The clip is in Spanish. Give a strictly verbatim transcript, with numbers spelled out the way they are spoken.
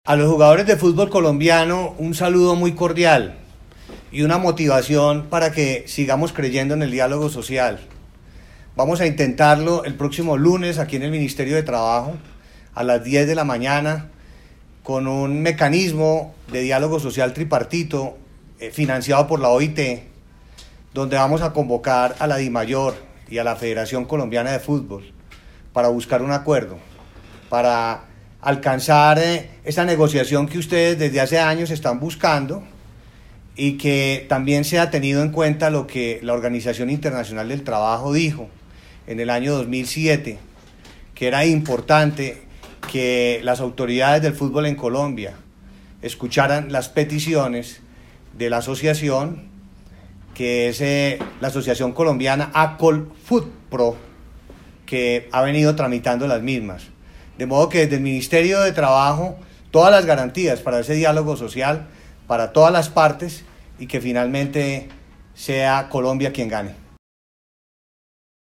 A los jugadores de fútbol colombiano, un saludo muy cordial y una motivación para que sigamos creyendo en el diálogo social. Vamos a intentarlo el próximo lunes aquí en el Ministerio de Trabajo a las diez de la mañana con un mecanismo de diálogo social tripartito eh, financiado por la O I T, donde vamos a convocar a la DIMAYOR y a la Federación Colombiana de Fútbol para buscar un acuerdo, para alcanzar eh, esa negociación que ustedes desde hace años están buscando y que también se ha tenido en cuenta lo que la Organización Internacional del Trabajo dijo en el año dos mil siete, que era importante que las autoridades del fútbol en Colombia escucharan las peticiones de la asociación, que es eh, la Asociación Colombiana ACOLFUTPRO, que ha venido tramitando las mismas. De modo que desde el Ministerio de Trabajo, todas las garantías para ese diálogo social, para todas las partes, y que finalmente sea Colombia quien gane.